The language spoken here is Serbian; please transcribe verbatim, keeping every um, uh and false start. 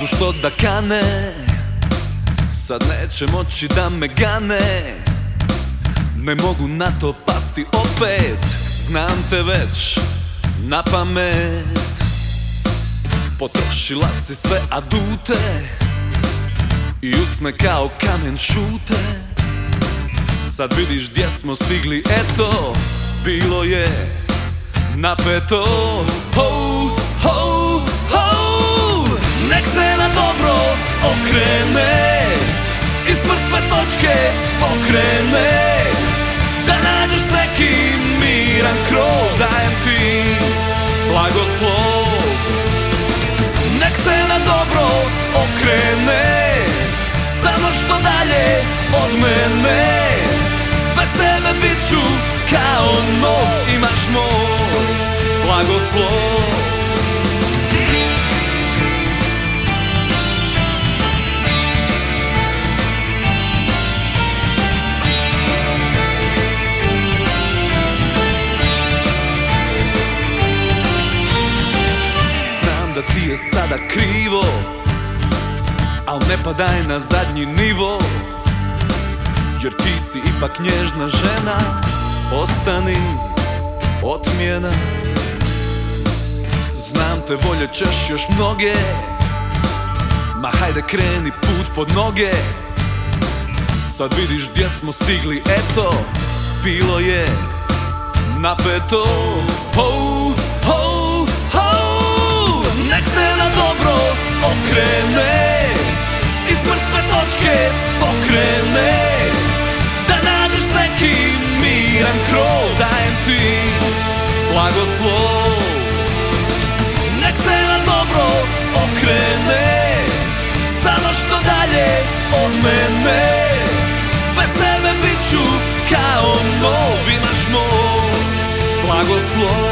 suzu što da kane, sad neće moći da me gane. Ne mogu na to pasti opet, znam te već na pamet. Potrošila si sve adute i usme kao kamen šute. Sad vidiš gdje smo stigli, eto, bilo je napeto. Ho, ho, ho, nek se na dobro okrene, iz mrtve točke pokrene, da nađeš neki miran krov. Dajem ti blagoslov, nek se na dobro okrene, samo što dalje od mene. Bez tebe bit ću kao nov, imaš moj blagoslov. Znam da ti je sada krivo, al ne padaj na zadnji nivo, jer ti si ipak nježna žena. Ostani otmjena, znam te voljet ćeš još mnoge, ma hajde kreni put pod noge. Sad vidiš gdje smo stigli, eto, bilo je napeto. Ho, ho, ho, nek se na dobro okrene, iz mrtve točke pokrene, da nađeš neki miran krov. Dajem ti blagoslov, nek se na dobro okrene, samo što dalje od mene. Bez tebe bit ću kao nov, imaš moj blagoslov.